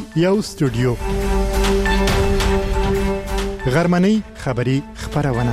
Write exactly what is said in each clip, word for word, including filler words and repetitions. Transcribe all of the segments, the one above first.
یو استودیو غرمنۍ خبری خبرونه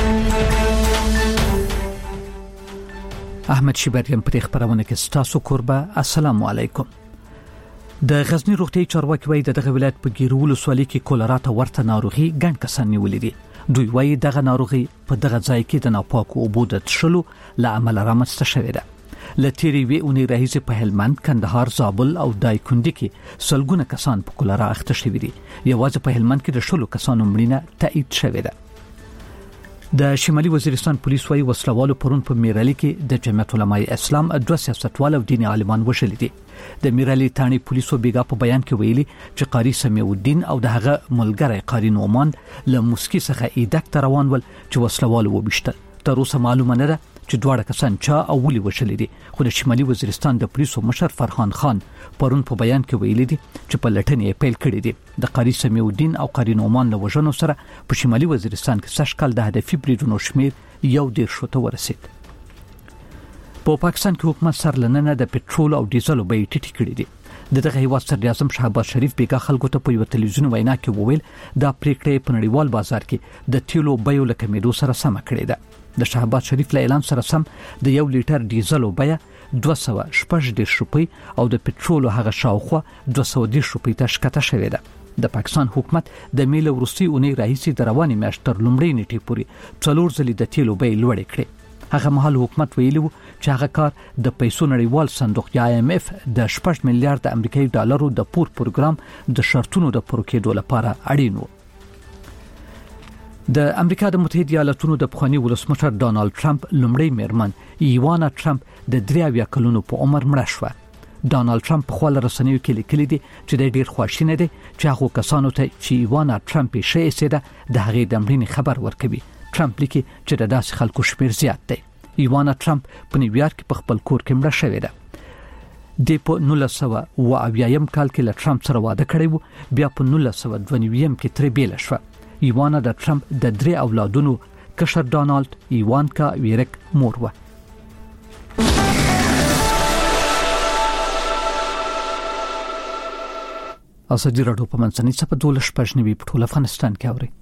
احمد شیبریم پر خبرونه کې ستاسو قربا. السلام علیکم. د غزنی روغتي چارواکي وایي د دغه ولایت په ګیرول سوالي کې کولرا ته ورته ناروغي ګڼ کسان نیولې دي. دوی وایي دغه ناروغي په دغه ځای کې د ناپاکو اوبو د تشلو له امله رامنځته شوې ده. لتیری وی اونې راهیسې په هلمند، کندهار، زابل او دایکندي کې سلګونه کسان په کولرا اخته شوي دي. یوازې په هلمند کې د شلو کسانو مړینه تایید شوې ده. د شمالي وزیرستان پولیس وايي وسلوالو پرون په میرالي کې د جمعیت علماء اسلام دوه سیاستوال او دیني عالمان وشل دي. د میرالي تانی پولیسو بیګا په بیان کې ویلي چې قاری سمیع الدین او دغه ملګری قاری نومان له مسکی څخه ایدک روان ول چې وسلوالو وبشتل. تر اوسه معلومه نه ده چې دواړه کسان چا او ولي وشل دي. خو د شمالي وزیرستان د پولیسو مشر فرحان خان پرون په بیان کې ویلي دي چې په لټنې پیل کړې دي. د قاری سمیع الدین او قاری نومان له وژنو سره په شمالي وزیرستان کې سږ کال د هدفي بریدونو شمیر یو ډیر شوته ورسید. په پاکستان کې حکومت سرلننه د پټرول او ډیزل بیې ټیټې کړې دي. د دغه هیواد صدر اعظم شهباز شریف بیګا خلکو ته په یو تلویزیون وینا کې وویل دا پریکړه په نړیوال بازار کې د تیلو بیو له کمیدو سره سم کړې ده. د شهباز شریف له اعلان سره سم د یو لیټر ډیزل بیه دوه سوه شپږ دېرش روپۍ او د پټرول هغه شاوخوا دوه سوه دېرش روپۍ ته ښکته شوې ده. د پاکستان حکومت د میله وروستي اونۍ راهیسې د روانې میاشتې تر لومړۍ نیټې پورې څلور ځلې د تیلو بیې لوړې کړې. هغه مهال حکومت ویلي و چې هغه کار د پیسو نړیوال صندوق یا آی ایم اف د شپږ میلیارډ امریکایي ډالرو د پور پروګرام د شرطونو د پوره کېدو لپاره اړین و. د امریکا د متحده ایالاتونو د پخوانی ولسمشر ډانلډ ټرمپ لومړی میرمن ایوانا ټرمپ د درې اویا کلونو په عمر مړه شوه. ډانلډ ټرمپ په خپل رسنیو کې لیکلي دي چې د ډیر خواشینه دي چې هغه کسانو ته چې ایوانا ټرمپ یې شې سیده د هغې د مړینې خبر ورکوي. ټرمپ لیکي چې د داسې خلکو شمیر زیات دی. ایوانا ټرمپ په نیویارک په خپل کور کې مړه شوې ده. د په نولس سوه اوه اویایم کال کې له ټرمپ سره واده کړی و، بیا په نولس سوه دوه نوي کې ترې بیله شوه. ایوانا د ټرمپ د درې اولادونو کشر ډانلډ، ایوانکا، ویرک مور و. ازادي راډیو په منځنۍ صفحه دولس شپږ نوي په ټول افغانستان کې اوري.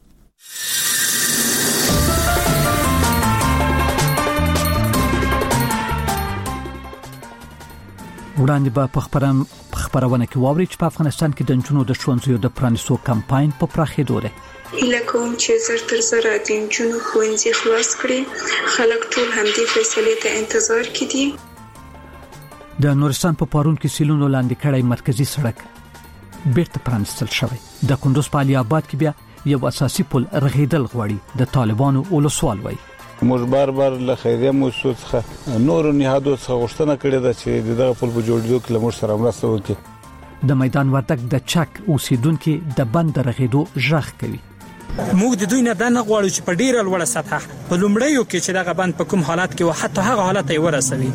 وړاندې به په خبرم په خبرونه کې واوري چې په افغانستان کې د نجونو د ښوونځیو د پرانیستو کمپاین په پراخېدو دی. هیله کوم چې زر تر زره د نجونو ښوونځي خلاص کړي. خلک ټول همدې فیصلې ته انتظار کې دي. د نورستان په پارون کې سیلونو لاندې کړی مرکزی سړک بیرته پرانیستل شوی. د کندوز په علي آباد کې بیا یو اساسي پل رغیدل غواړي. د طالبانو ولسوال وایي موږ بار بار له خیریه موسسو څخه نور نهادو څخه غوښتنه کړې ده چې دغه پل په جوړېدو کې موږ سره مرسته وکړي. د میدان وردګ د چک اوسیدونکو د بند رغیدو ژغ کوي. موږ د دوی نه د نه غواړو چې په ډیره لوړه سطح په لومړیو کې چې دغه بند په کوم حالت کې و حتی هغه حالت یې ورسوي.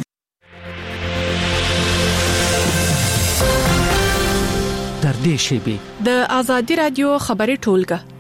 تر دې شیبې د ازادي رادیو خبري ټولګه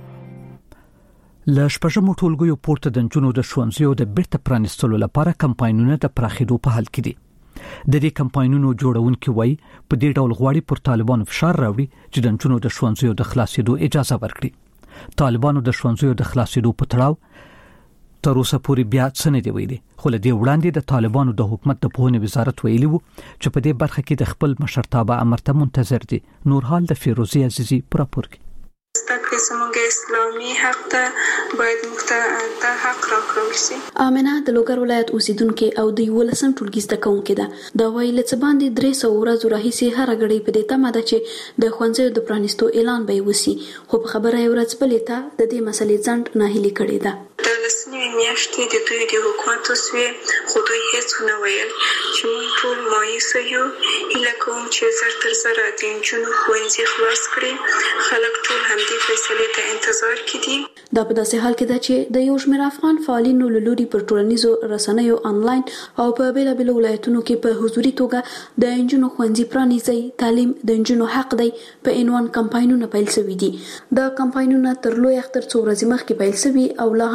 له شپږمو ټولګیو پورته د نجونو د ښوونځیو د بیرته پرانیستلو لپاره کمپاینونه د پراخېدو په حال کې دي. د دې کمپاینونو جوړونکي وایي په دې ډول غواړي پر طالبانو فشار راوړي چې د نجونو د ښوونځیو د خلاصېدو اجازه ورکړي. طالبانو د ښوونځیو د خلاصېدو په تړاو تر اوسه پورې بیا څه نه دی ویلي. خو له دې وړاندې د طالبانو د حکومت د پوهنې وزارت ویلي وو چې په دې برخه کې د خپل مشرتابه امر ته منتظر دي. نورحال د فیروزي عزیزي پر راپور کې زده زموږ اسلامي حق ته باید مختلف حق راکړل شي. امنه د لوګر ولایت اوسیدونکو او د ولسم ټولګي زده کوونکو ده. دا ویل چې باندې درې سوه ورځې راهیسې هر غړي په دې تمه ده چې د ښوونځیو د پرانیستو اعلان به وسی. خو په خبره یې ورځ بلې ته د دې مسلې ځنډ ناهیلي کړې ده. د لسنوي میاشتې د دوی د حکومت اوسوي خو دوی هیڅ ونه ویل چې موږ ټول مایوسه یو. هیله کوم چې زر تر زره د نجونو ښوونځي خلاص کړي. خلک ټول همدې فیصلې ته انتظار کې دي. دا په داسې حال کې ده چې د یو شمېر افغان فعالینو له لوري پر ټولنیزو رسنیو انلاین او په بیلابیلو ولایتونو کې په حضوري توګه د نجونو ښوونځي پرانیزي تعلیم د نجونو حق دی په عنوان کمپاینونه پیل شوي دي. دا کمپاینونه تر لوی اختر څو ورځې مخکې پیل شوي او لا هم روان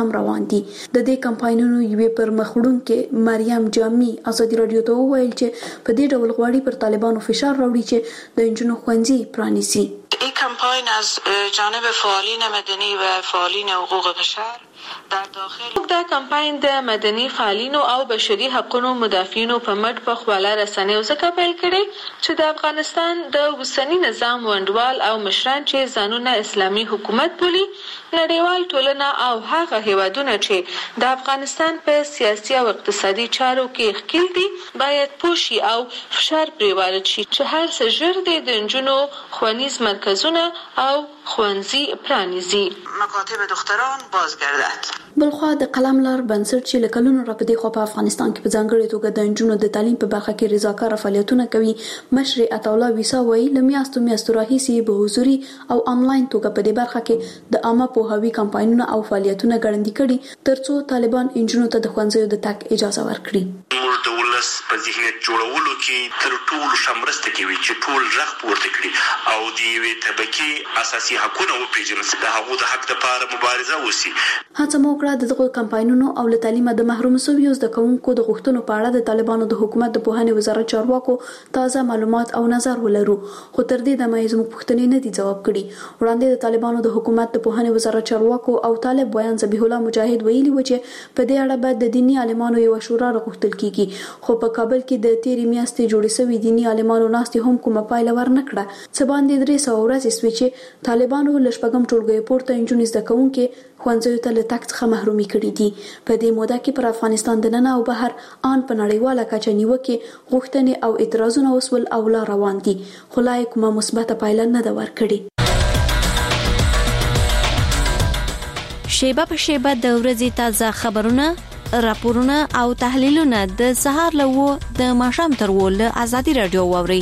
روان دي. د دې کمپاینونو یوې پر مخ وړونکې مریم جامی ازادي رادیو ته وویل چې په دې ډول غواړي پر طالبانو فشار راوړي چې د انجونو ښوونځي پرانیزي. این کمپاین از جانب فعالین مدنی و فعالین حقوق بشر در داخل دا کمپاین د مدني فعالینو او بشري حقوقو مدافعینو په مټ په خواله رسنیو ځکه پیل کړي چې د افغانستان د اوسنی نظام وندوال او مشران چې ځانونه اسلامي حکومت بولي نړیوال ټولنه او هغه هیوادونه چې د افغانستان په سیاسي او اقتصادي چارو کې ښکیل دي باید پوښي او فشار پرې وارد شي چې هر څه ژر د انجونو ښوونیز مرکزونه او ښوونځي پرانیزي مکاتب دختران بازگردد. بلخوا د قلم لار بنسټ چې لکلونو را پدې خو په افغانستان کې په ځانګړي توګه د انجونو د تعلیم په برخه کې رضاکار فعالیتونه کوي مشر عطاالله ویسا وایي لمیاستو میاستو راهیسي به حضوري او انلاین توګه په دې برخه کې د عامه پوهاوي کمپاینونه او فعالیتونه ګړندي کړي ترڅو طالبان انجونو ته د ښوونځیو د تګ اجازه ورکړي. موږ د ولس په ذهنیت جوړولو کې تر ټولو شمرسته کوي چې ټول رغ پورته کړي او د یوې طبقې اساسي حقوقونه وپیژني د هغو د حق لپاره مبارزه وشي. هڅه مو وکړه د دغه کمپاینونو او له تعلیمه د محروم شویو زده کوونکو د غوښتنو په اړه د طالبانو د حکومت د پوهنې وزارت چارواکو تازه معلومات او نظر ولرو خو تر دې دمه یې زموږ پوښتنې نه دي ځواب کړي. وړاندې د طالبانو د حکومت د پوهنې وزارت چارواکو او طالب بیان ذبیح الله مجاهد ویلي و چې په دې اړه باید د دینی عالمانو یو شورا راغوښتل کیږي خو په کابل کې د تیری میاشتې جوړې شوې دینی عالمانو ناستې هم کومه پایله ورنکړه. څه باندې درې سوه ورځې شوې چې طالبانو له شپږم ټولګي پورته انجونې زده کوونکي ښوونځیو ته له تګ څخه محرومي کړي دي. په دې موده کې پر افغانستان دننه او بهر ان په نړیواله کچه نیوکې غوښتنې او اعتراضونه وسول او لا روان دي خو لا کومه مثبته پایله نه ده ورکړې. شیبه په شیبه د ورځې تازه خبرونه راپورونه او تحلیلونه د سهار له و د ماښام تر و له ازادي رادیو واوري.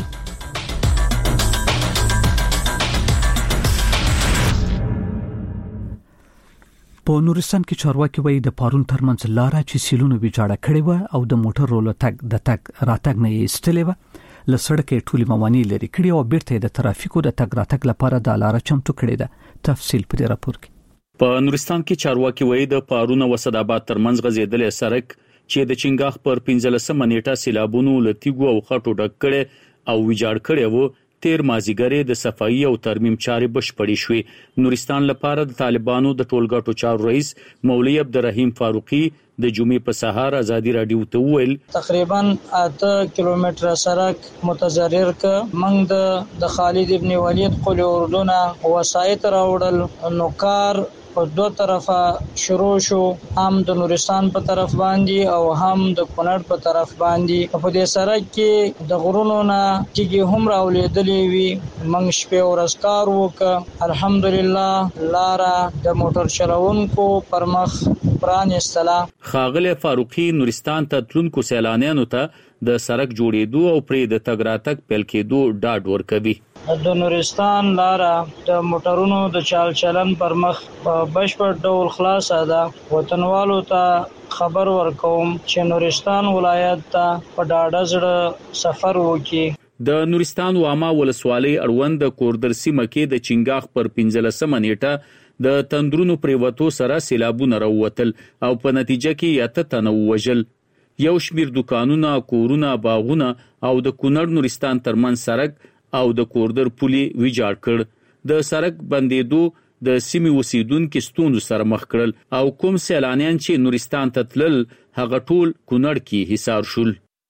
په نورستان کې چارواکي وایي د پارون ترمنځ لاره چې سیلونو ویجاړه کړې و او د موټر رولو تګ د تګ راتګ نه یې استلې و له سړکې ټولي موانع لري کړي او بیرته د ترافیکو د تګ راتګ لپاره د لاره چمتو کړې ده. تفصیل په راپور کې. په نورستان کې چارواکي وایي د پارون او وسداباد ترمنځ غځېدلې سړک چې د چنګاخ پر پنځلسمه نیټه سیلابونو لتیګو او خټو ډک کړي او ویجاړ کړي وو تیر مازیګری د صفایي او ترمیم چارې بشپړې شوې. نورستان لپاره د طالبانو د ټولګټو چارو رئیس مولوی عبدالرحیم فاروقي د جمعې په سهار ازادي رادیو ته وویل تقریبا اته کیلومتره سړک متضرر ک منګ د خالد ابن ولید قل اردن وسایت راوړل نو کار په دوه طرفه شروع شو هم د نورستان په طرف باندې او هم د کونړ په طرف باندې. په دې سړک کې د غرونو نه چې هم راولېدلې وي منګ شپه ورځ کار وک الحمدلله لاره د موټر چلوونکو پر مخ پرانیستله. خاغله فاروقي نورستان ته تلونکو سیلانیانو ته د سړک جوړېدو او پرې د تګ راتګ پیل کېدو ډاډ ورکوي. د نورستان لاره د موټرونو د چال چلن پر مخ په بشپړ ډول خلاصه ده. وطنوالو ته خبر ورکوم چې نورستان ولایت ته په ډاډه زړه سفر وکړي. د نورستان واما ولسوالۍ اړوند د کوردر سیمه کې د چنګاخ پر پنځلسمه نیټه د تندرونو پریوتو سره سیلابونه راووتل او په نتیجه کې اته تنه وژل. یو شمیر دکانونه، کورونه، باغونه او د کونړ نورستان ترمنځ سړک او د کوردر پولي ویجاړ کړ. د سړک بندیدو د سیمې اوسیدونکو ستونزو سره مخ کړل او کوم سیلانیان چې نورستان ته تلل هغه ټول کونړ کې حصار شول.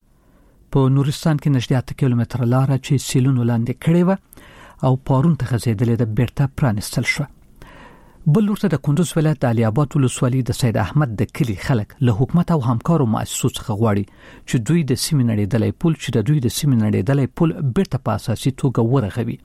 په نورستان کې نږدې اته کیلومتره لاره چې سیلونو لاندې کړې و او پارون ته غځېدلې ده بیرته پرانستل شو. بل ورته د کندوز ولایت د علي آباد ولسوالۍ د سید احمد د کلی خلک له حکومت او همکارو مؤسسو څخه غواړي چې دوی د سیمې نړیدلې پل چې د دوی د سیمې نړیدلې پل بیرته په اساسي توګه ورغوي.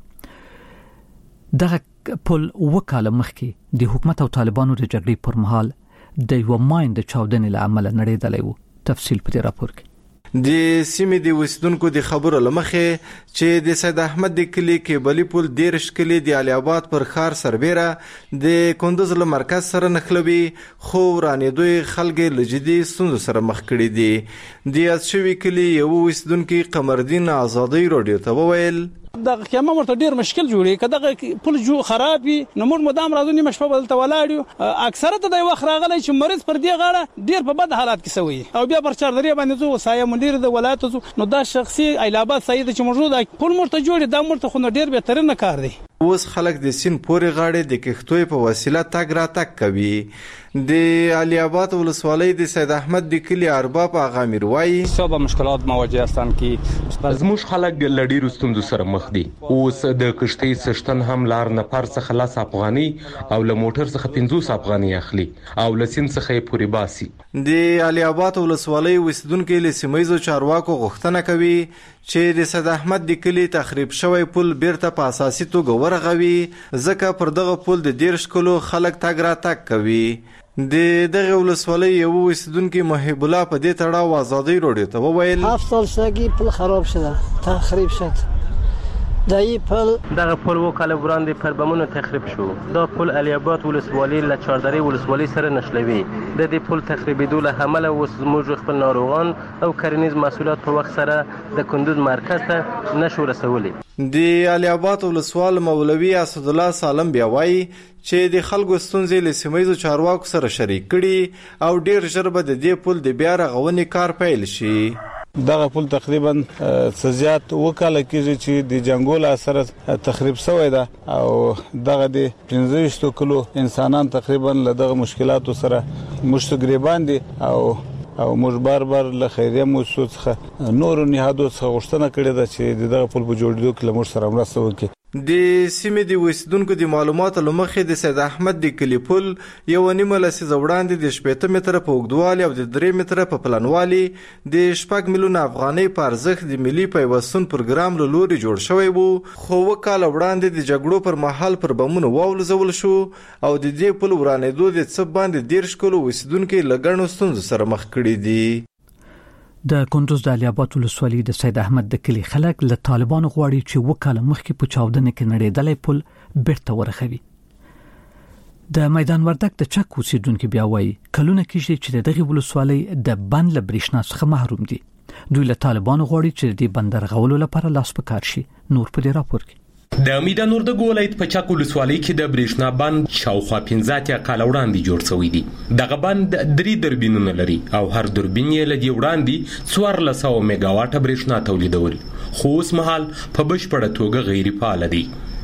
دغه پل وکاله مخکې د حکومت او طالبانو د جګړې پر مهال د یو ماین د چاودنې له امله نړیدلې و. تفصیل په راپور کې. د سیمې د وسیدونکو د خبرو لمخه چې د سید احمد د کلی کې بلی پل دیرش کلی د علي آباد پر خار سربېره د کندوز له مرکز سره نخلوي خو رانیدوی خلک لجدي ستونزو سره مخ کړي دي. د یاد شوی کلی یو وسیدونکو قمردین آزادۍ رادیو ته وویل د قیامت ورته ډیر مشکل جوړي کله پل جو خراب وي نو موږ مدام راځو نیمه شپه بدلته ولاړو اکثره د وخت راغلی چې مریض پر دې غاړه ډیر په بد حالات کې سوي او بیا پر چاردري باندې زو وسایه مدیر د ولایت نو دا شخصي ایلاباد سید چې موجود پل مرته جوړي دا مرته خو ډیر به ترنه کار دی. اوس خلک د سین پورې غاړې د کښتوی په وسیله تګ را تګ کوي. د علي آباد ولسوالۍ د سید احمد د کلی ارباب آغا میر وایي صعب مشکلات مواجه هستند که زموږ خلک لډی رستم سره مخ دي. اوس د کشتۍ سشتن هم لار نه پر څخه خلاص افغاني او له موټر څخه پنځوس افغاني اخلي او لسین څخه پوری باسي. د علي آباد ولسوالۍ وسیدونکو له سیمایزو چارواکو غوښتنه کوي چې د سید احمد د کلی تخریب شوی پل بیرته په اساسي توګه ورغوي ځکه پر دغه پل د دیرش کلو خلک تګ را تګ کوي. د دغه ولسوالۍ یو اوسیدونکو محب الله په دې تړاو آزادۍ روډ ته وویل هفت سال سګي پل خراب شده تخریب شد دای پل دغه پل وکاله وړاندې پر بمونو تخریب شو. دا پل علي آباد ولسوالۍ له چاردري ولسوالۍ سره نښلوي. د دې پل تخریبېدو له امله اوس موږ خپل ناروغان او کرنیز محصولات په وخت سره د کندوز مرکز ته نشو رسولی. د علي آباد ولسوال مولوي اسد الله سالم بیا وایي چې د خلکو ستونزې له سیمایزو چارواکو سره شریک کړي او ډیر ژر به د دې پل د بیا رغونې کار پیل شي. دغه پل تقریبا سزيات وکاله کیږي چې د جنگول اثر تخریب شوی ده او دغه د پنځه کلو انسانان تقریبا له دغه مشکلاتو سره مشتګریبان دي او او موږ بار بار له خیریه موسسو څخه نور نهادو څخه غوښتنه کړې ده چې دغه پل په جوړېدو کې موږ سره مرسته وکړي. د سیمې د وسیدونکو د معلوماتو لمخې د سید احمد د کلی پل یو نیمه لسیزه وړاندې د شپږ متره په اوږدوالي او د درې متره په پلنوالي د شپږ میلیون افغانۍ په ارزښت د ملي پیوستون پروګرام له لوري جوړ شوی وو خو وکاله وړاندې د جګړو پر مهال پر بمونو واولزول شو او د دې پل ورانېدو د څه باندې دیرش کلو وسیدونکو لګڼو ستونزو سره مخ کړي دي. د کندوز د علي آباد ولسوالۍ د سید احمد د کلی خلک له طالبانو غواړي چې وکاله مخکې په چاودنه کې نړیدلې پل بیرته ورخوي. د میدان وردک د چک اوسیدونکو بیا وایي کلونه کېږي چې دغه ولسوالۍ د بند له برېښنا څخه محروم دي. دوی له طالبانو غواړي چې د بندر غولو لپاره لاس په کار شي. نور په دې راپور کې د میدان وردګ ولایت په چک ولسوالۍ کې د برېښنا بند شاوخوا پنځه اتیا کاله وړاندې جوړ شوی دی. دغه بند درې دربینونه لري او هر دربین یې له دې وړاندې څوارلس سوه میګا واټه برېښنا تولیدول خو اوس مهال په بشپړه توګه غیر فعال دی.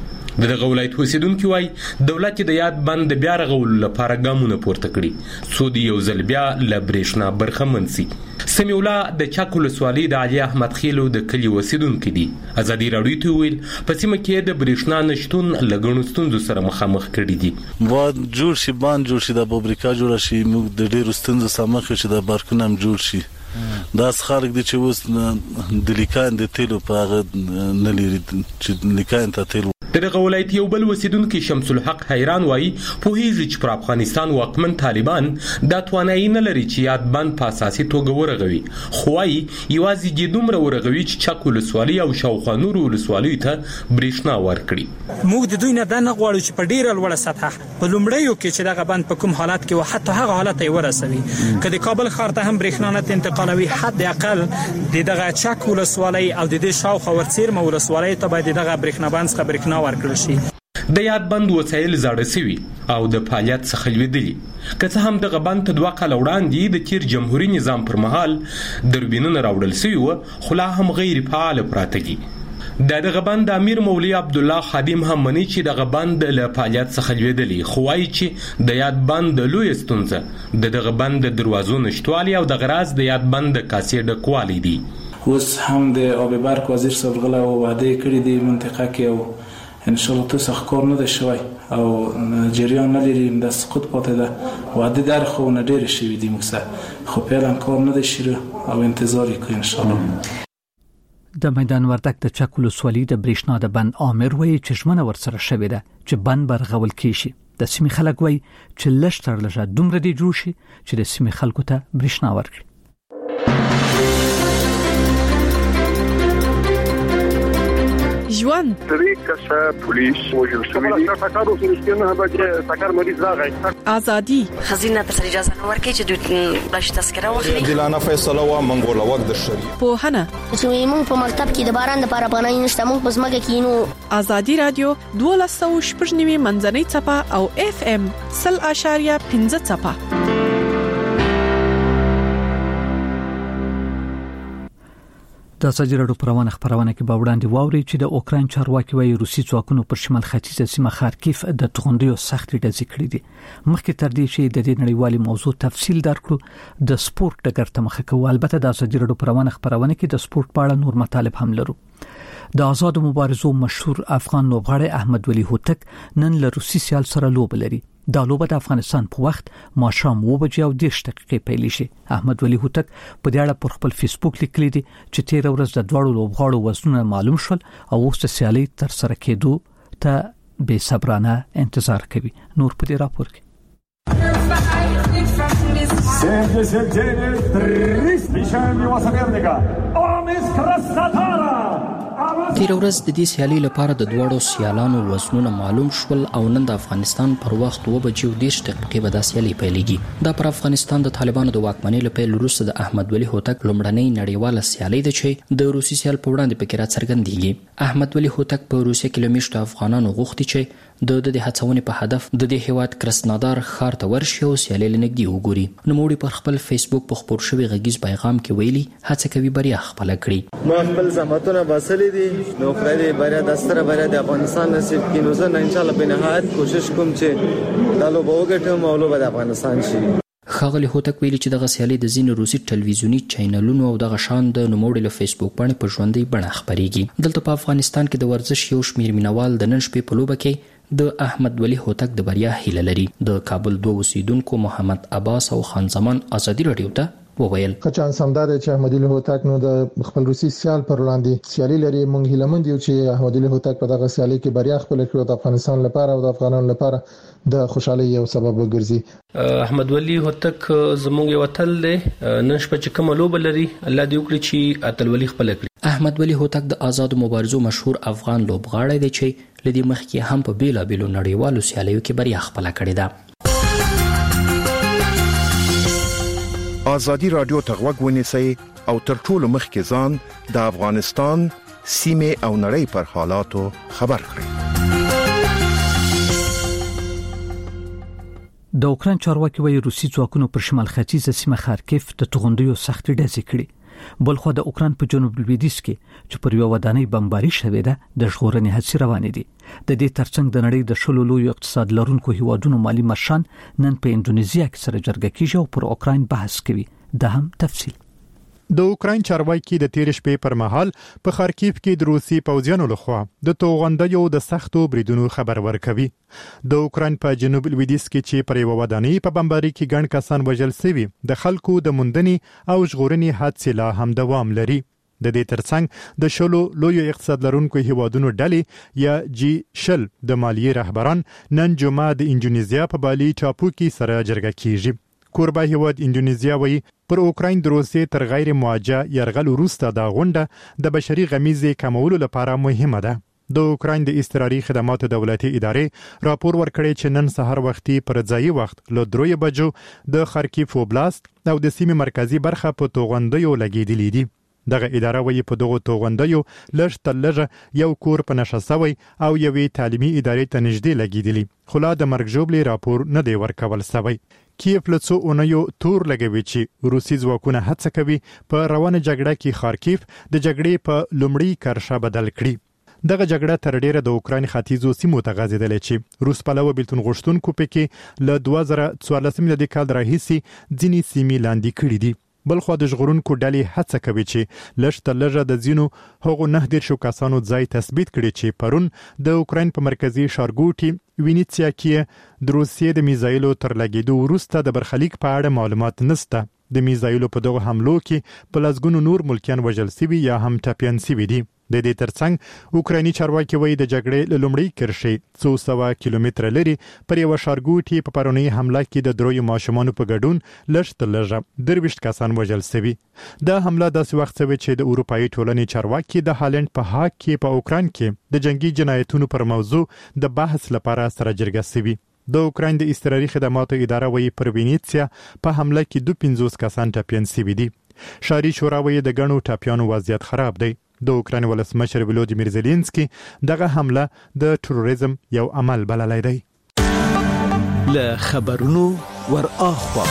د دغه ولایت اوسیدونکو وايي دولت د یاد بند بیا رغولو لپاره ګامونه پورته کړي څو د یو ځل بیا له برېښنا برخمن شي. سمیع الله د چک ولسوالۍ د علي احمد خیلو د کلي اوسیدونکو دي. ازادي راډیو ته ویل په سیمه کې د برېښنا نشټون له ګڼو ستونزو سره مخامخ کړي دي. باید جوړ شي باند جوړ شي د فابریکا جوړ شي موږ د ډېرو ستونزو سره مخ شو د بارکونه هم جوړ شي. دا خلک دي چې اوس د لیکان د تیلو په هغه نه لري چې لیکان ته تیلو. دغه ولایت یو بل وسیدونکو شمس الحق حیران وایي پوهیږي چې پر افغانستان واکمن طالبان دا توانایي نه لري چې یاد بند په اساسي توګه ورغوي خو وايي یوازې د دومره ورغوي چې چک ولسوالۍ او شاوخوا نورو ولسوالیو ته برېښنا ورکړي. موږ د دوی نه دا نه غواړو چې په ډیره لوړه سطح په لومړیو کې چې دغه بند په کوم حالت کې و حتی هغه حالت یې ورسوي که د کابل ښار ته هم برېښنا نه انتقالوي حد اقل د دغه چک ولسوالۍ او د دې شاوخوا ورڅیرمه ولسوالۍ ته باید دغه برېښنا بند څخه برېښنا ورکړل شي. د یاد بند وسایل زاړه سوي او د فعالیت څخه لویدلي که څه هم دغه بند ته دوه کاله وړاندې د تیر جمهوریت نظام پر مهال دربینونه راوړل سوي وو خو لا هم غیر فعال پراته دي. د دغه بند امیر مولوي عبد الله خادم هم مني چې دغه بند له فعالیت څخه لویدلي خو وايي چې د یاد بند لوی ستونزه د دغه بند دروازو نشټوالي او د غراز د یاد بند کاسې ډکوالی دي. اوس هم د آب برق وزیر صاحب غلا وعده کړې دی منطقه کې او ان شاء الله تاسو کار نه دی شوی او جریان نه لري د سقوط پاتې ده وعده در خو نه ډیر شوی دی موږ خو فعلا کار نه دی شروع او انتظار کوي ان شاء الله. د میدان وردک د چک ولسوالۍ د برېښنا د بند امر وایي چې ژمنه ورسره شوې ده چې بند برغول کیږي. د سیمې خلک وایي چې لږ تر لږه دومره دی جوړ شي چې د سیمې خلکو ته برېښنا ورکړي. ژوند درې کسه پولیس وژل شوي دي ټاکارو فلسطینه به ټاکار مریض راغی ازادي خزینه تر اجازه نه ورکړي چې دوی بش تذکره واخلي دلانه فیصله وا منګول وخت د شری په هنه چې موږ په مکتب کې د باران لپاره پناه نشته موږ په ځمکه کې نو ازادي رادیو دولسو شپږنیمه منځنۍ چپه او اف ام صفر اشاریه پنځه چپه. د ازادي راډیو پروانه خبرونه کې به وړاندې واوري چې د اوکرين چارواکي وايي روسي ځواکونو پر شمال ختیځه سیمه خارکیف د توغندیو سختې ډزې کړې دي. مخکې تر دې چې د دې نړیوالي موضوع تفصیل درکړو د سپورت ډګر ته مخه کوو. البته د ازادي راډیو پروانه خبرونه کې د سپورت په اړه نور مطالب هم لرو. د آزاد مبارزو مشهور افغان لوبغاړی احمد ولی هوتک نن له روسي سیال سره لوب لري. دا لوبه د افغانستان په وخت ماښام اوه بجې او دېرش دقیقې پیل شي. احمد ولی هوتک په دې اړه پر خپل فیسبوک لیکلي دي چې تیر ورځ د دوړو لوبغاړو وزنونه معلوم شول او اوس د سیالي تر سره کېدو ته بے صبرانه انتظار کوي. نور په دې راپور کې تیر ورځ د دې سیالي لپاره د دوړو سیالانو وزنونه معلوم شول او نن د افغانستان پر وخت اوه بجې او دېرش دقیقې به دا سیالي پیلېږي. دا پر افغانستان د طالبانو د واکمنۍ له پیل وروسته د احمد ولی هوتک لومړنۍ نړیواله سیالي ده چې د روسي سیال په وړاندې پکې راڅرګندېږي. احمد ولی هوتک په روسیه کې له میشتو افغانانو غوښتي چې د د هڅونې په هدف د دې هیواد کرسنادار ښار ته ورشي او سیالي لنګدي وګوري. نوموړي پر خپل فیسبوک په خبر شوی غږیز پیغام کې ویلي هڅه کوي بریا خپل کړي. ما خپل زحمتونه باسلې دي نو خدای بریا د ستره بریا د افغانستان نصیب کړي. نو زه ان شاء الله په نهایت کوشش کوم چې دا لوبه وګټم او لوبه د افغانستان شي. خاغلی هوتک ویلي چې دغه سیالي د ځینو روسي ټلویزیونی چینلونو او دغه شان د نوموړي له فیسبوک باندې په ژوندۍ بڼه خبريږي. دلته په افغانستان کې د ورزش یو شمیر مینوال د نن شپې په لوبه کې د احمد ولی هوتک د بریا هیله لري. د کابل دوه اوسیدونکو محمد عباس او خان زمان ازادي رادیو ته وویل کچان سمدار چې احمد ولی هوتک نو د خپل روسي سیال پر وړاندې سیالي لري. مونږ هیله مند یو چې احمد ولی هوتک په دغه سیالي کې بریا خپل کړي د افغانستان لپاره او د افغانانو لپاره د خوشحالي یو سبب وګرځي. احمد ولی هوتک زموږ یو تل دی نن شپه چې کوم لوب لري الله دې وکړي چې اتلولي خپل کړي. احمد ولی هوتک د آزاد مبارزو مشهور افغان لوبغاړی دی چې لدی مخکې هم په بیلا بیلو نړیوالو سیالیو کې بریا خپل کړې ده. ازادي رادیو ته غوږ ونیسئ او تر ټولو مخکې ځان د افغانستان سیمه او نړۍ پر حالاتو خبر کړئ. د اوکرين چارواکي وايي روسي ځواکونو پر شمال ختیځه سیمه خارکیف د توغندیو سختې ډزې کړې. بلخو د اوکرين په جنوب لویدیځ کې چې پر یو ودانۍ بمباري شوې ده د ژغورنې هڅې روانې دي. د دې ترڅنګ د نړۍ د شلو لوی اقتصاد لرونکو هیوادونو مالی مشران نن په انډونیزیا کې سره جرګه کیږي او پر اوکرين بحث کوي. دا هم تفصیل د اوکرين چارواکي د تیر شپې پر مهال په خارکیف کې د روسي پوځیانو لخوا د توغندیو د سختو بریدونو خبر ورکوي. د اوکرين په جنوب لویدیځ کې چې پر یو ودانۍ په بمباري کې ګڼ کسان وژل شوي د خلکو د موندنې او ژغورنې هڅې لا هم دوام لري. د دې ترڅنګ د شلو لوی اقتصاد لرونکو هیوادونو ډلې یا جی شل د مالیې رهبران نن جمعه د انډونیزیا په بالي ټاپو کې سره جرګه کیږي. کوربه هیواد انډونیزیا وایي پر اوکرين د روسي تر غیر موجه يرغل وروسته د غونډه د بشري غمیزې کمولو لپاره مهمه ده. د اوکرين د استراري خدماتو دولتي ادارې راپور ورکړی چې نن سحر وختي پر ځایي وخت له دروي بجو د خارکیف وبلاست او د سیمې مرکزی برخه په توغندیو لګیدلې دي. دغه اداره وایي په دغه توغندیو لږ تر لږه یو کور په نشه سوی او یوې تعلیمي ادارې ته نږدې لګیدلی. خو لا د مرګ ژوبلې راپور نه دی ورکول شوی. کیف له څو اونیو تور لګوي چې روسي ځواکونه هڅه کوي په روانه جګړه کې خارکیف د جګړې په لومړی کرښه بدل کړي. دغه جګړه تر ډیره د اوکرين ختیځو سیمو ته غځېدلې چې روس پلوه بیلتون غوښتونکو پکې له دوه زره څوارلسم د کال راهیسي ځینې سیمې لاندې کړې دي. بلخو د ژغورونکو ډلې هڅه کوي چې لږ تر لږه د ځینو هغو نه ډیر شو کسانو ځای تثبیت کړي چې پرون د اوکرين په مرکزی ښارګوټي وینیتسیا کې د روسیې د میزایلو تر لګیدو وروسته د برخلیک په اړه معلومات نشته. د میزایلو په دغه حملو کې په لږګونو نور ملکیان وژل شوي یا هم ټپيان شوي دي. د دې ترڅنګ اوکرایني چارواکي وایي د جګړې له لومړۍ کرښې څو سوه کیلومتره لري پر یو ښارګوټي په پرونی حمله کې د دروي ماشومانو په ګډون لږ تر لږه درويشت کسان وژل شوي. دا حمله داسې وخت شوه چې د اروپאי ټولنې چارواکي د هالند په هاګ کې په اوکران کې د جنگي جنایتونو پر موضوع د بحث لپاره سره جرګه شوي. د اوکراین د استراري خدماتو اداره وایي پر وینیتسیا په حمله کې دوه پنځوس کسان ټپيان شوي دي. شاري شورا وایي د ګڼو ټپيانو وضعیت خراب دی. د اوکراین ولسمشر ولودیمیر زيلنسکي دغه حمله د تروریزم یو عمل بللی دی. له خبرونو ور اخوا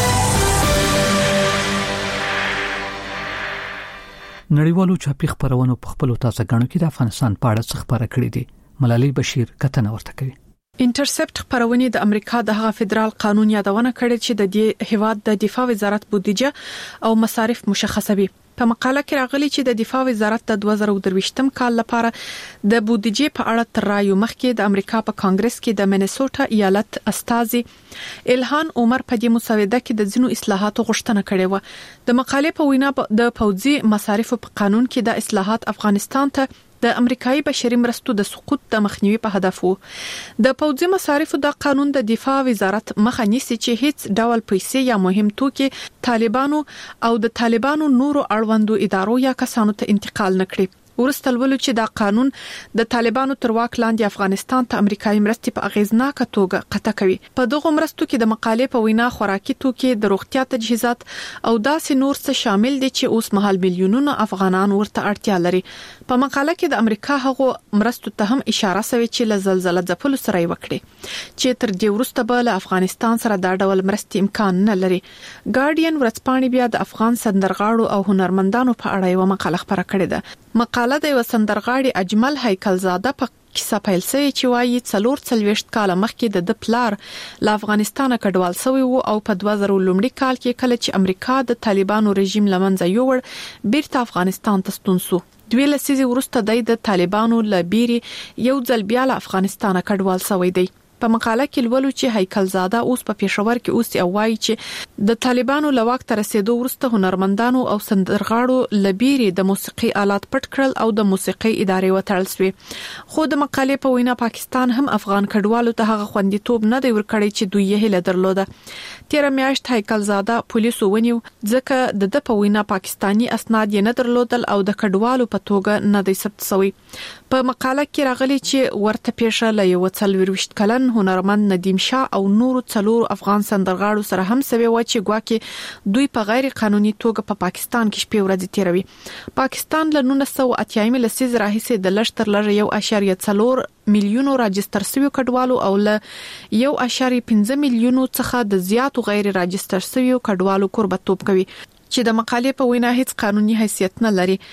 نړیوالو چاپی خبرونو په خپل تازه غاڼو کې د افغانستان په اړه څه خبره کړې دي. ملالۍ بشیر کتنه ورته کوي. انټرسپټ خبرونه د امریکا د هغه فدرال قانون یادونه کړې چې د دې هیواد د دفاع وزارت بودیجه او مصارف مشخصوي. په مقاله کې راغلي چې د دفاع وزارت د دوه زره درویشتم کال لپاره د بودیجې په اړه تر رایو مخکې د امریکا په کانګرس کې د مینیسوټا ایالت استازي الهان عمر په دې مسوده کې د ځینو اصلاحاتو غوښتنه کړې و. د مقالې په وینا د پوځي مصارفو په قانون کې د اصلاحات افغانستان ته د امریکایي بشري مرستو د سقوط د مخنیوي په هدف وو. د پوځي مصارفو د قانون د دفاع وزارت مخه نیسي چې هیڅ ډول پیسې یا مهم توکي طالبانو او د طالبانو نورو اړوندو ادارو یا کسانو ته انتقال نکړي. ورسته ولول چې دا قانون د طالبانو تر واک لاندې افغانستان ته امریکایي مرستې په اغیزناکه توګه قطع کوي. په دغه مرستو کې د مقالې په وینا خوراکي توکي، د روغتیا تجهیزات او داسې نور څه شامل دي چې اوس مهال میلیونونه افغانان ورته اړتیا لري. په مقاله کې د امریکا هغه مرستو ته هم اشاره شوی چې له زلزلې ځپلو سره وکړي چې تر دې وروسته به له افغانستان سره دا ډول مرستې امکان نه لري. ګارډین ورځپاڼې بیا د افغان سندرغاړو او هنرمندانو په اړه یو مقاله خبره کړې ده. مقاله د وسندرغاړي اجمل هیکلزاده په کیسه پیل سوی چې وایي څلور څلويشت کال مخکې د پلار له افغانستان کډوال شوی وو او په دوه زره لومړي کال کې کله چې امریکا د طالبانو رژیم لمنځه یوړ بیرته افغانستان ته ستون شو. دوی لسیزه ورسته د طالبانو لبيري یو ځل بیا له افغانستان کډوال شوی دی. په مقاله کې ولولو چې هیکلزاده اوس په پېښور کې اوس یو وایي چې د طالبانو لواک تر رسیدو ورسته هنرمندانو او سندرغاړو لبيري د موسیقي آلات پټ کړل او د موسیقي ادارې وتړل شوې. خو د مقالې په وینا پاکستان هم افغان کډوالو ته هغه خوندیتوب نه دی ورکړی چې دوی یې هله درلوده. تیر میاشت هیکلزاده پولیسو ونیو ځکه د د په وینا پاکستانی اسناد یې نه درلودل او د کډوالو په توګه نه دی ثبت شوی. په مقاله کې راغلي چې ورته پیښه له یو څلويشت کلن هنرمند ندیم شاه او نورو څلور افغان سندرغاړو سره هم سوي و چې ګواکې دوی په غیر قانوني توګه په پاکستان کې شپې ورځې تیروي. پاکستان له نولس سوه اتیا لسیز راهیسې د لشتر لږ یو اشاریه څلور میلیونو راجستر شوی کډوالو او له یو اشاریه پنځه میلیونو څخه د زیاتو غیر راجستر شوی کډوالو قربتوب کوي چې د مقالې په وینا هیڅ قانوني حیثیت نه لري.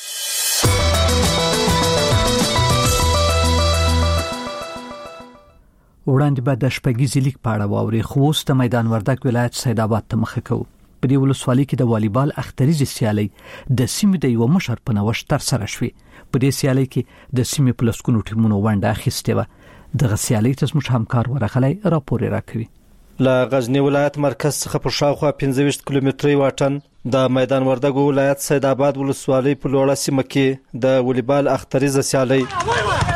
وړاندې به د شپږیزې لیګ په اړه واوري خو اوس د میدان وردګ ولایت سید آباد ته مخه کوو. په دې ولسوالۍ کې د والیبال اختریزې سیالي د سیمې د یو مشر په نوښت تر سره شوې. په دې سیالي کې د سیمې په لسکونو ټیمونو ونډه اخیستې وه. دغه سیالي ته زموږ همکار ورغلی راپور راکوي. له غزنی ولایت مرکز څخه په شاوخوا پنځه ویشت کیلومتري واټن د میدان وردګ ولایت سید آباد ولسوالۍ په لوړه سیمه کې د والیبال اختریزې سیالي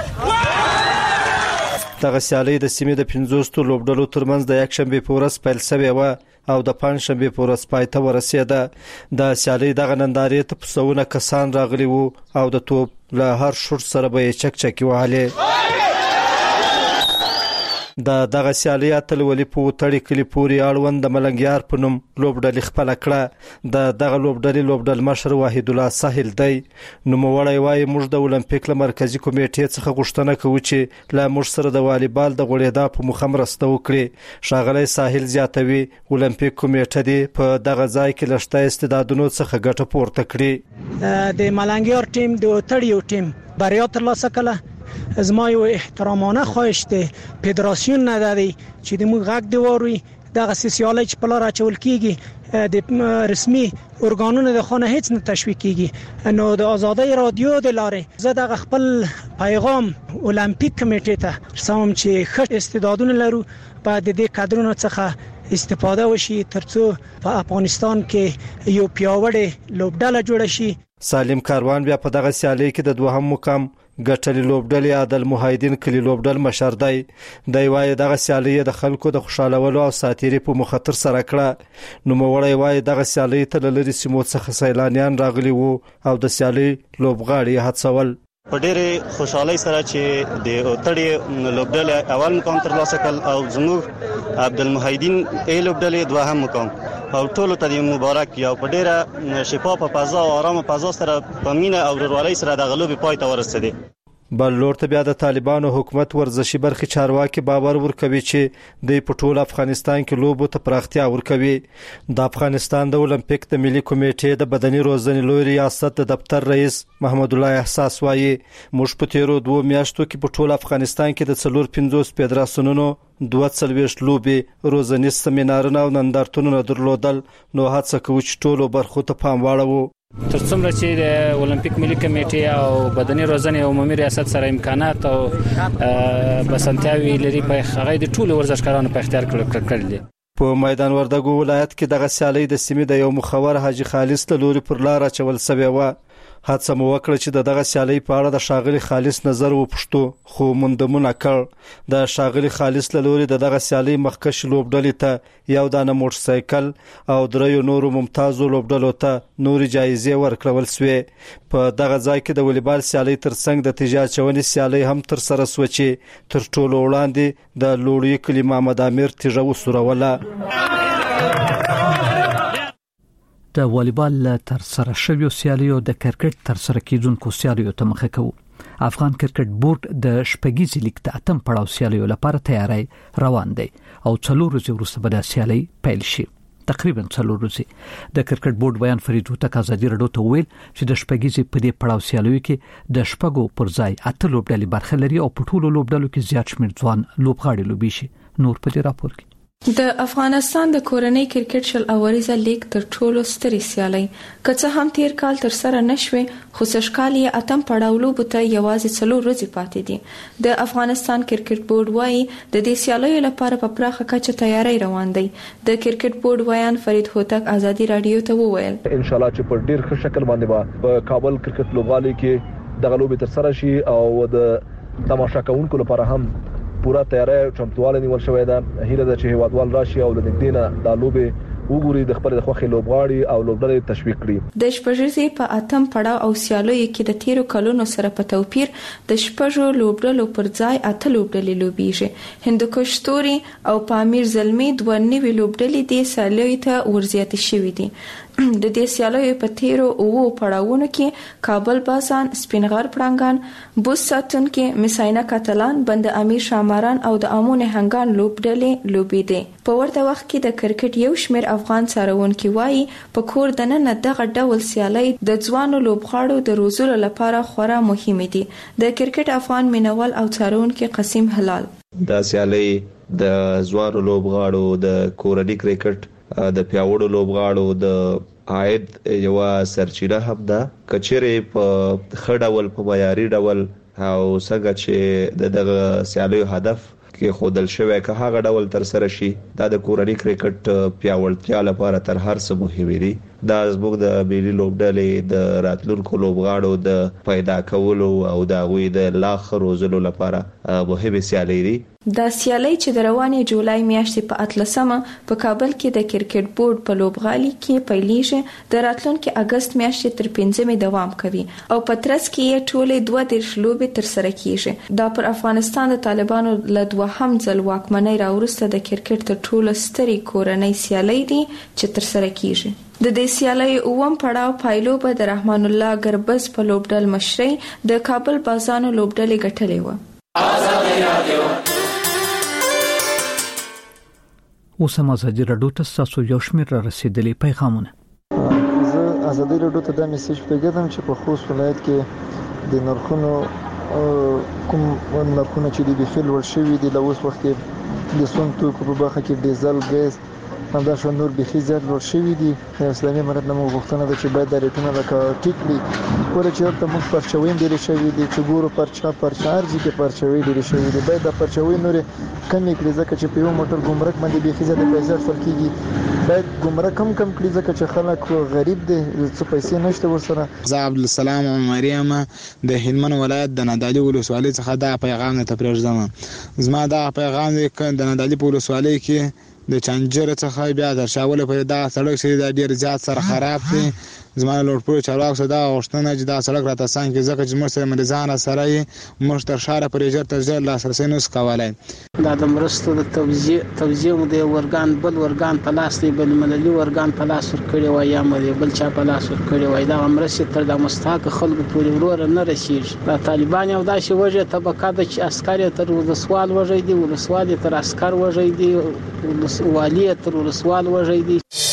دغه سیالي د سیمې د پنځوستو لوبډلو ترمنځ د یک شنبه په ورځ پیل شوې و او د پنځ شنبه په ورځ پای ته ورسېده. د سیالي دغه نندارې ته پسونه کسان راغلي وو او د توپ له هر شوټ سره به چک چکی وهلې. د دغه سیالي اتل ولی په وتړی کلی پوری اړوند د ملنګیار په نوم لوبډلې خپل کړه. د دغه لوبډلې لوبډل مشر وحید الله ساحل دی. نو موړی وای موږ د اولمپیک له مرکزی کمیټې څخه غوښتنه کوو چې لا موږ سره د والیبال د غوړېدا په مخه مرسته وکړي. شاغلی ساحل زیاتوي اولمپیک کمیټه دی په دغه ځای کې لشته استعدادونو څخه ګټه پورته کړي. د ملنګیار ټیم د وتړیو ټیم بریا ترلاسه کړه. زما یو احترامانه خواهش ده فدراسیون نه دادی چې د موږ غږ دی وروي دغه سیاسي چې په لار اچول کیږي د رسمي ارګانونو د خانه هیڅ نه تشویق کیږي. نو د آزادۍ رادیو د لارې زه د خپل پیغام اولمپیک کمیټې ته رسوم چې ښه استعدادونه لرو په د دې کادرونو څخه استفاده وشي ترڅو په افغانستان کې یو پیاوړی لوبډله جوړ شي. سالم کاروان بیا په دغه سیالي کې د دوهم مقام ګټلې لوبډلې عادل موحدین کلی لوبډل مشر دی. دی وايي دغه سیالي د خلکو د خوشالولو او ساتيري په مخاطر سره کړه. نو موړی وايي دغه سیالي ته لری سیمو څخه سیلانیان راغلي وو او د سیالي لوبغاړي هڅول. په ډېرې خوشحالۍ سره چې د اوتړې لوبډلې اول مقام ترلاسه کړ او زموږ عبدالمحیدین ای لوبډلې دوهم مقام او ټولو ته مبارک یا په ډېره شفافه فضا او آرامه فضا سره په مینه او ورورولۍ سره د غلوبې پای ته ورسېدې. بل لور ته بیا د طالبانو حکومت ورزشي برخې چارواکي باور ورکوي چې د پټول افغانستان کې لوبو ته پراختیا ورکوي. د افغانستان د اولمپیک د ملي کمیټې د بدني روزنې لوی ریاست د دفتر رئیس محمد الله احساس وايي موږ په تیرو دوه میاشتو کې په ټول افغانستان کې د څلور پنځوس فدراسیونونو دوه څلوېښت لوبې روزنیز سیمینارونه او نندارتونونه درلودل. نو هڅه کوي چې ټولو برخو ته پام واړوو. تر څومره چې د اولمپیک ملي کمیټې او بدني روزنې عمومي ریاست سره امکانات او بسنتیاوي لري په هغه د ټولو ورزشکارانو په اختیار کړل دي. په میدان وردګو ولایت کې دغه سیالي د سیمې د یو مخور حاجی خالص له لوري پر لار اچول شوی و. هڅه مو وکړه چې دغه سیالي په اړه د شاغلي خالص نظر وپوښتو خو مندمونه کړ. د شاغلي خالص له لوري دغه سیالي مخکش لوبډلې ته یو دانه موټر سایکل او دریو نورو ممتازو لوبډلو ته نوري جایزې ورکړل شوې. په دغه ځای کې د والیبال سیالي ترڅنګ د تجارت چونې سیالي هم تر سره شوه چې تر ټولو وړاندې د لوړی کلی محمد امیر تیژه وسوروله. د والیبال تر سره شویو سیالیو د کرکټ تر سره کیدونکو سیالیو ته مخه کوي. افغان کرکټ بورډ د شپږیزې لیګ د اتم پړاو سیالیو لپاره تیاری روان دی او څلور ورځې وروسته به د سیالي پیل شي. تقریبا څلور ورځې. د کرکټ بورډ بیان فرید هوتک ازادي رادیو ته ویل چې د شپږیزې په دې پړاو سیالیو کې د شپږو پر ځای اته لوبډلې برخه لري او په ټولو لوبډلو کې زیات شمېر ځوان لوبغاړي لوبي شي. نور په دې راپور کې د افغانستان د کورنۍ کرکټ شل اوریزه لیګ تر ټولو ستري سیالي کڅه هم تیر کال تر سره نشوي خو سشکالي اتم پړاو لوبو ته یوازې څلور ورځې پاتې دي. د افغانستان کرکټ بورډ وايي د دې سیالیو لپاره په پراخه کچه تیاری روان دی. د کرکټ بورډ ویان فرید هوتک ازادي رادیو ته وویل ان شاء الله چې په ډیر ښه شکل باندې په کابل کرکټ لوبغالي کې د غلوبې تر سره شي او د تماشا کوونکو لپاره هم پورا تیاری چمتواله نیول شوې ده. هیله ده چې هیوادوال راشي او د نږدې نه د لوبې وګوري د خپل د خوخي لوبغاړي او لوبډلې تشویق کړي. د شپږیزې په اتم پړاو او سیالیو کې د تیرو کلونو سره په توپیر د شپږو لوبډلو پر ځای اته لوبډلې لوبيږي. هندوکش ستوري او پامیر زلمی دوه نوي لوبډلې د سیالیو ته ورزيات شوې دي. د دې سیالیو په تیرو او پړاوونو کې کابل بازان، سپینغر پړنګان، بوس ساتون کې مساینه کاتلان، بند امیر شاماران او د امون هنګان لوبډلې لوبي دي. په ورته وخت کې د کرکټ یو شمېر افغان څارونکي وایي په کور دننه دغه ډول سیالي د ځوانو لوبغاړو د روزلو لپاره خورا مهمه دي. د کرکټ افغان مینوال او څارونکي قسیم هلال دا سیالي د ځوانو لوبغاړو د کورنۍ کرکټ د پیاوړو لوبغاړو د عاید یو سرچینه هم ده. کچېره په خډاول په معیاري ډول او څنګه چې دغه سیالیو هدف کې خودل شوی که هغه ډول تر سره شي دا د کورنۍ کرکټ پیاوړتیا لپاره تر هر څه مهم دی. دا زموږ د ملي لوبډلې د راتلونکو لوبغاړو د پیدا کولو او د غوي د لاخ روزلو لپاره مهمه سیالي دي. دا سیالي چې د روانې جولای میاشتې په اتلسمه په کابل کې د کرکټ بورډ په لوبغالي کې پیلېږي د راتلونکي اگست میاشتې تر پنځمې دوام کوي او په ترڅ کې یې ټولې دوه دیرش لوبې تر سره کیږي. دا پر افغانستان د طالبانو له دوهم ځل واکمنۍ راوروسته د کرکټ تر ټولو ستري کورنۍ سیالي دي چې تر سره کیږي. د دې سیالۍ اووم پړاو پایلو به د رحمان الله ګربز په لوبډل مشرۍ د کابل بازانو لوبډلې ګټلې و. اوس هم ازادي رادیو ته تاسو یو شمېر را رسیدلی پیغامونه. زه ازادي رادیو ته د میسج پیغام چې په خوست ولایت کې د نرخونو کوم نرخونه چې د بخیل ور شوی دي له اوس وخت د سون توکو په برخه کې ډیزل، ګیس همدا شو نور بخي زر ور شوی دي اسلامي امارت نمو غوښتنه ده چې باید د ریټونه لکه ټیکلی ور چې ته موږ پرچوي ډیر شوی دي چې ګورو پرچا پرچارج کې پرچوي ډیر شوی دي باید د پرچوي نور کمی کړي ځکه چې په یو موټر ګمرک باندې بخي زر د پیسې فرقيږي باید ګمرک کم کم کړي ځکه چې خلک غریب دي څه پیسې نشته ورسره. زه عبد السلام مریم د هلمند ولایت د نادعلي ولسوالۍ څخه دا پیغام ته پرېږدم. زما دا پیغام د نادعلي په ولسوالۍ کې د چنجر څخه بیا د شاوله په دا سړک چې د ډیر زیات سره خراب دي. زما لوړپوړ چارواکو صدا غوښتنه چې دا سړک راته سان کې ځکه چې موږ سره مریضان سره موږ تر شاره پرې ژر تر ژر لاسرسي نوس کولای. دا د مرستو د توزیع توزیع د ورګان بل ورګان په لاس دی بل ملي ورګان په لاس ور کړی وای یا مې بل چا په لاس ور کړی وای دا مرستې تر د مستحق خلکو پورې ورور نه رسیږي. دا طالبان یو داسې وجه طبقه د چې عسكر تر ولسوال وژي دي ولسوال تر عسكر وژي دي والي تر ولسوال وژي دي.